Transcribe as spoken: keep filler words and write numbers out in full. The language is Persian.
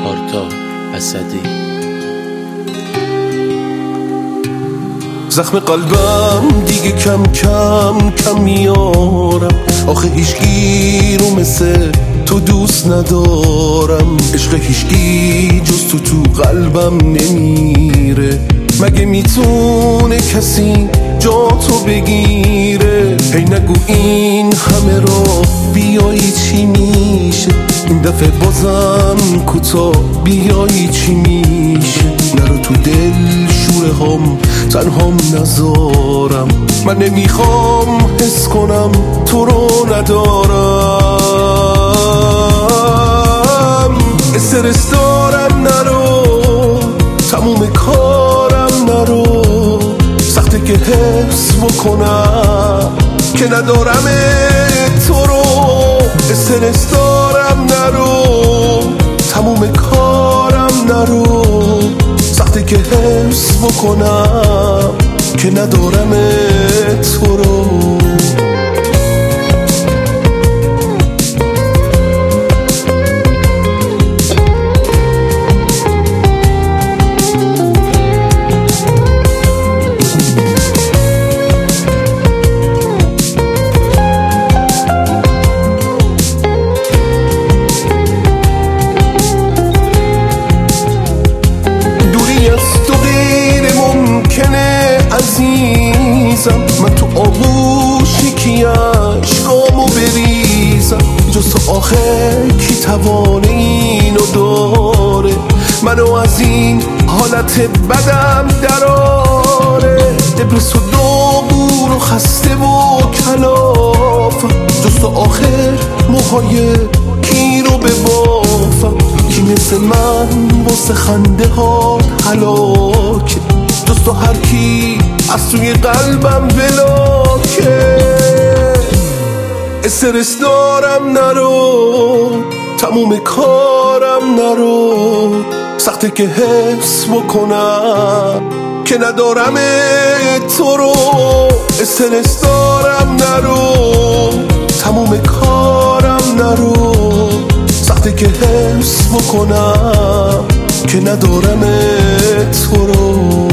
آرتا اسدی. زخم قلبم دیگه کم کم کم میارم، آخه هیچکی رو مثل تو دوست ندارم. عشق هیچکی جز تو تو قلبم نمیره، مگه میتونه کسی جا تو بگیره؟ هی نگو این همه را بیایی چی میشه، این دفعه بازم کوتاه بیایی چی میشه؟ نرو تو دل شوره هم تنهام نذارم، من نمیخوام حس کنم تو رو ندارم. استرس دارم نرو، تموم کارم نرو، سخته که حس بکنم که ندارم تو رو. استرس دارم نرو، تموم کارم نرو، سخته که حس بکنم که ندارم تو رو. عزیزم من تو آغوش یکی عشقامو بریزم، جز تو آخه کی توانه اینو داره؟ منو از این حالت بدم دراره، ابرس و داغون و خسته و کلافم، جز تو آخر موهای کی رو ببافم؟ کی مثل من واسه خنده ها هلاکه؟ جز تو هر کی از توی قلبم بلاکه. استرس دارم نرو، تموم کارم نرو، سخته که حس بکنم که ندارم تو رو. استرس دارم نرو، تموم کارم نرو، سخته که حس بکنم که ندارم تو رو.